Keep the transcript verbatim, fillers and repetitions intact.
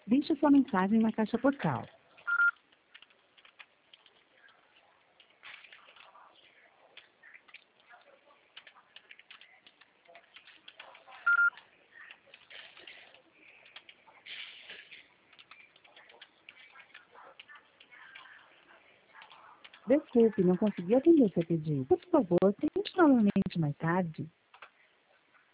Deixe sua mensagem na caixa postal. Desculpe, não consegui atender seu pedido. Por favor, tente novamente mais tarde.